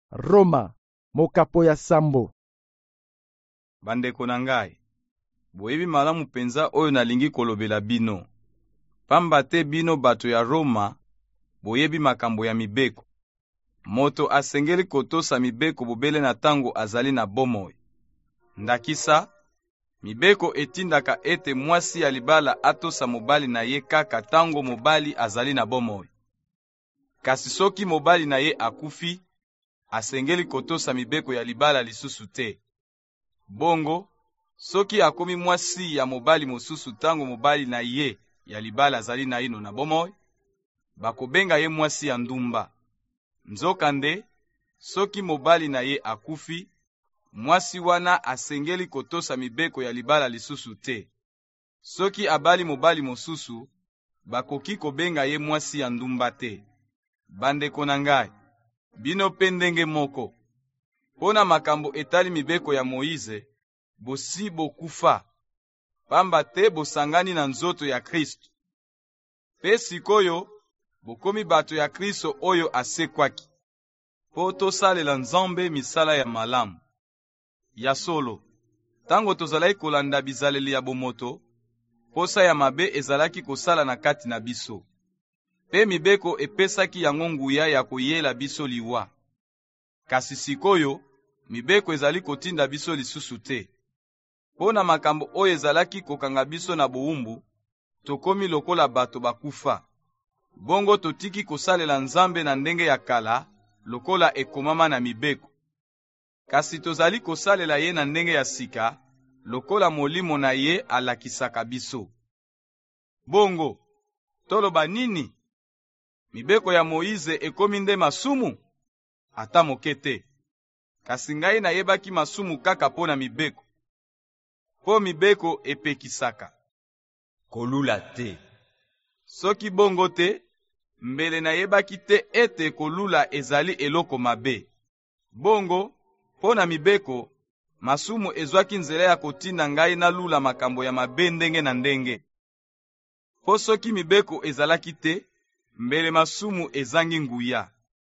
Roma, mokapo ya sambo. Bandeko na ngai, boyebi malamu penza oyo nalingi kolobela bino. Pamba te bino bato ya Roma, boyebi makambo ya mibeko. Moto asengeli kotosa mibeko bobele na tango azali na bomoi. Ndakisa, mibeko etindaka ete mwasi ya libala atosa mobali na ye kaka tango mobali azali na bomoi. Kasi soki mobali na ye akufi, asengeli kotosa mibeko ya libala lisusu te. Bongo, soki akomi mwasi ya mobali mosusu tango mobali na ye ya libala azali na ino na bomoi, bakobenga ye mwasi ya ndumba. Nzokande, soki mobali na ye akufi, mwasi wana asengeli kotosa mibeko ya libala lisusu te. Soki abali mobali mosusu, bakoki kobenga ye mwasi ya ndumba te. Bandeko na ngai, bino pe ndenge moko. Pona makambo etali mibeko ya Moize, bosi bokufa. Pamba te bosangani na nzoto ya Kristo. Pe sikoyo, bokomi bato ya Kristo oyo asekwaki. Po tosalela Nzambe misala ya malamu. Ya solo, tango tozalaki kolanda bizaleli ya bomoto, posa ya mabe ezalaki kosala na kati na biso. Pe mibeko epesaki yango nguya ya koyela biso liwa. Kasi sikoyo, mibeko ezali kotinda biso lisusu te. Pona makambo oyo ezalaki kokanga biso na boumbu, tokomi lokola bato bakufa. Bongo totiki kosalela Nzambe na ndenge ya kala, lokola ekomama na mibeko. Kasi tozali kosalela ye na ndenge ya sika, lokola molimo na ye alakisaka biso. Bongo, toloba nini? Mibeko ya Moize ekomi nde masumu? Ata moke te. Kasi ngai nayebaki masumu kaka pona mibeko. Po mibeko epekisaka. Kolula te. Soki bongo te, mbele nayebaki te ete kolula ezali eloko mabe. Bongo, pona mibeko, masumu ezwaki nzela ya kotinda ngai nalula makambo ya mabe ndenge na ndenge. Po soki mibeko ezalaki te, mbele masumu ezangi nguya.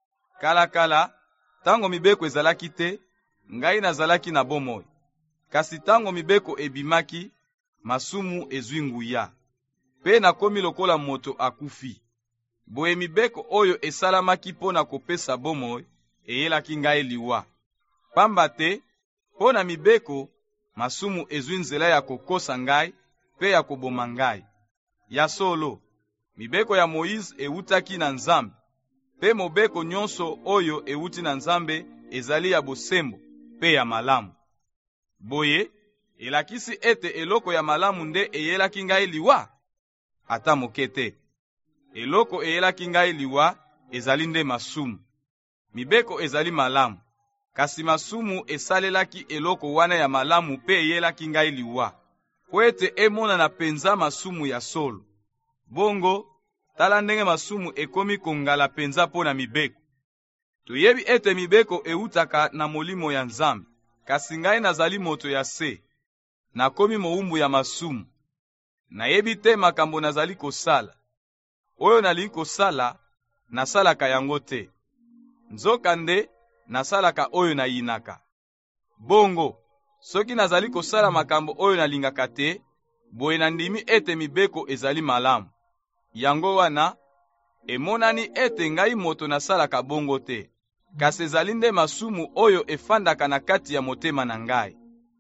Kala, tango mibeko ezalaki te, ngai nazalaki na bomoi. Kasi tango mibeko ebimaki, masumu ezwi nguya. Pe nakomi lokola moto akufi. Boye mibeko oyo esalamaki pona kopesa bomoi, eyelaki ngai liwa. Pamba te, pona mibeko, masumu ezwi nzela ya kokosa ngai, pe ya koboma ngai. Ya solo, mibeko ya Moize eutaki na Nzambe, pe mobeko nyonso oyo euti na Nzambe ezali ya bosembo, pe ya malamu. Boye, elakisi ete eloko ya malamu nde eyelaki ngai liwa? Ata moke te. Eloko eyelaki ngai liwa ezali nde masumu. Mibeko ezali malamu, kasi masumu esalelaki eloko wana ya malamu pe eyelaki ngai liwa. Po ete emona na penza masumu ya solo. Bongo, tala ndenge masumu ekomi kongala penza pona mibeko. Toyebi ete mibeko eutaka na molimo ya Nzambe, kasi ngai nazali moto ya se. Nakomi moumbu ya masumu. Nayebi te makambo nazali kosala. Oyo nalingi kosala, nasalaka yango te. Nzokande, nasalaka oyo nayinaka. Bongo, soki nazali kosala makambo oyo nalingaka te, boye nandimi ete mibeko ezali malamu. Yango wana, emonani ete ngai moto nasalaka bongo te. Kasi ezali nde masumu oyo efandaka na kati ya motema na ngai.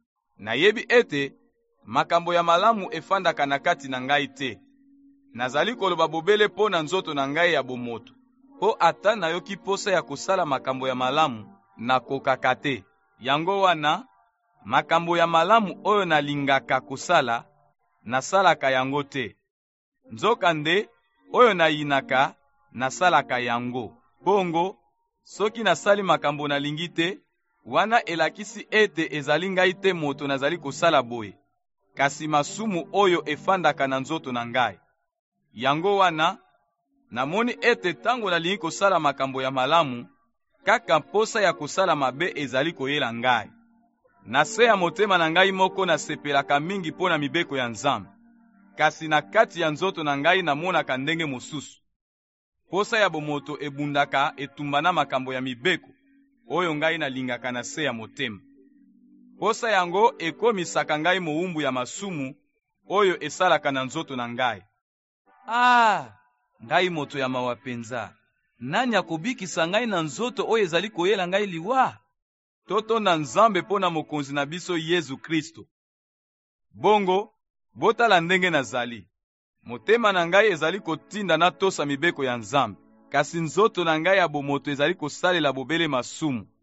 Nayebi ete, makambo ya malamu efandaka na kati na ngai te. Nazali koloba bobele po na nzoto na ngai ya bomoto. Po ata nayoki posa ya kosala makambo ya malamu, nakokaka te. Yango wana, makambo ya malamu oyo nalingaka kosala, nasalaka yango te. Nzokande, oyo nayinaka, nasalaka yango. Bongo, soki nasali makambo nalingi te, wana elakisi ete ezali ngai te moto nazali kosala boye. Kasi masumu oyo efandaka na nzoto na ngai. Yango wana, namoni ete tango nalingi kosala makambo ya malamu, kaka posa ya kosala mabe ezali koyela ngai. Na se ya motema na ngai moko nasepelaka mingi pona mibeko ya Nzambe. Kasi na kati ya nzoto na ngai namonaka ndenge mosusu. Posa ya bomoto ebundaka etumbana makambo ya mibeko. oyo ngai nalingaka na se ya motema. Posa yango ekomisaka ngai mowumbu ya masumu oyo esalaka na nzoto na ngai. Ngai moto ya mawa penza, nani akobikisa ngai na nzoto oyo ezali koyela ngai liwa? Totonda Nzambe mpo na mokonzi na biso Yesu Kristo. Bongo, botala ndenge nazali. Motema na ngai ezali kotinda na tosa mibeko ya Nzambe, kasi nzoto na ngai ya bomoto ezali kosalela bobele masumu.